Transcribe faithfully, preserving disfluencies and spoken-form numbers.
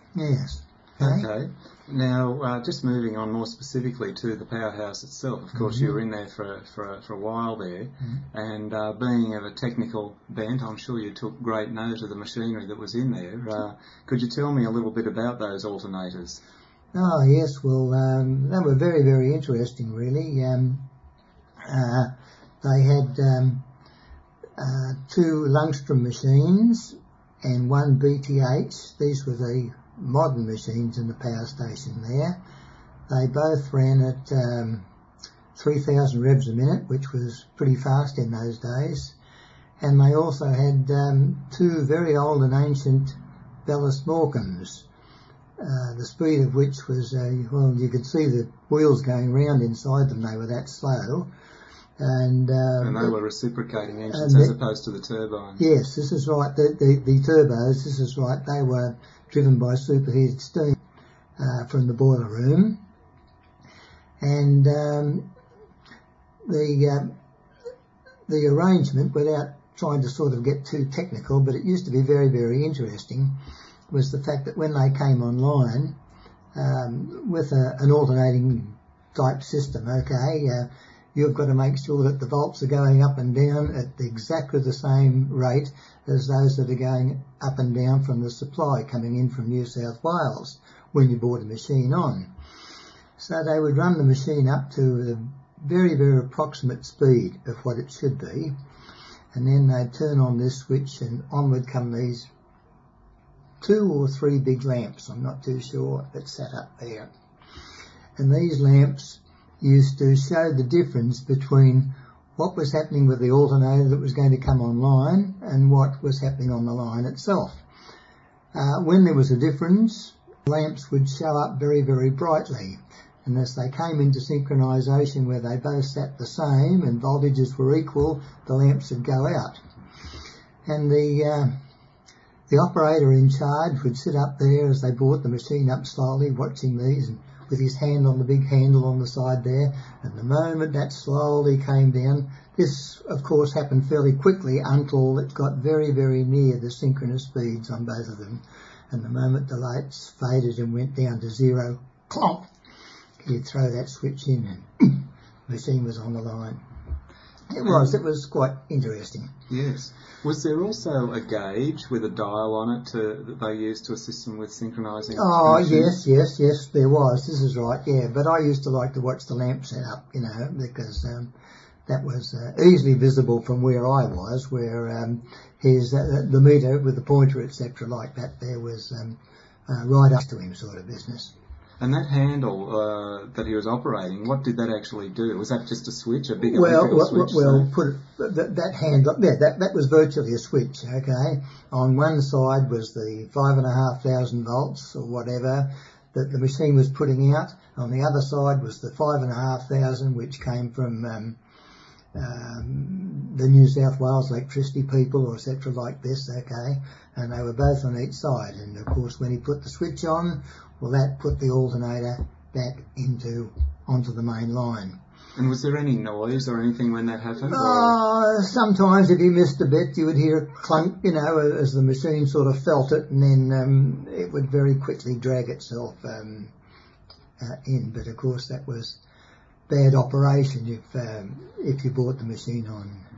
Yes. Okay. okay. Now, uh, just moving on more specifically to the powerhouse itself. Of course, mm-hmm. you were in there for for a, for a while there, mm-hmm. and uh, being of a technical bent, I'm sure you took great note of the machinery that was in there. Uh, could you tell me a little bit about those alternators? Oh yes, well, um, they were very very interesting, really. Um, uh, they had um, uh, two Lungstrom machines and one B T H. These were the modern machines in the power station there. They both ran at um, three thousand revs a minute, which was pretty fast in those days. And they also had um, two very old and ancient Ballast Morecambs, uh, the speed of which was, uh, well, you could see the wheels going round inside them. They were that slow. And, uh, and they were reciprocating engines as opposed to the turbines. Yes, this is right. The, the, the turbos, this is right, they were driven by superheated steam uh, from the boiler room. And um, the uh, the arrangement, without trying to sort of get too technical, but it used to be very, very interesting, was the fact that when they came online um, with a, an alternating type system, okay, uh, you've got to make sure that the volts are going up and down at exactly the same rate as those that are going up and down from the supply coming in from New South Wales when you bought a machine on. So they would run the machine up to the very, very approximate speed of what it should be, and then they'd turn on this switch and on would come these two or three big lamps, I'm not too sure, that sat up there. And these lamps used to show the difference between what was happening with the alternator that was going to come online and what was happening on the line itself. Uh, when there was a difference, lamps would show up very, very brightly. And as they came into synchronisation where they both sat the same and voltages were equal, the lamps would go out. And the uh, the operator in charge would sit up there as they brought the machine up slowly, watching these, and with his hand on the big handle on the side there, and the moment that slowly came down, this of course happened fairly quickly until it got very, very near the synchronous speeds on both of them, and the moment the lights faded and went down to zero, clonk, he'd throw that switch in and the machine was on the line. It was, it was quite interesting. Yes. Was there also a gauge with a dial on it to, that they used to assist them with synchronising? Oh, yes, yes, yes, there was. This is right, yeah. But I used to like to watch the lamp set up, you know, because um, that was uh, easily visible from where I was, where um, his uh, the meter with the pointer, et cetera, like that, there was um, uh, right up to him sort of business. And that handle uh, that he was operating, what did that actually do? Was that just a switch, a big well, electrical well, switch? Well, so? put it, that, that handle, yeah, that, that was virtually a switch, okay? On one side was the five and a half thousand volts or whatever that the machine was putting out. On the other side was the five and a half thousand, which came from um, um, the New South Wales electricity people or et cetera like this, okay? And they were both on each side. And of course, when he put the switch on, well, that put the alternator back into onto the main line. And was there any noise or anything when that happened? Uh, sometimes if you missed a bit, you would hear a clunk, you know, as the machine sort of felt it, and then um, it would very quickly drag itself um, uh, in. But of course, that was bad operation if um, if you bought the machine on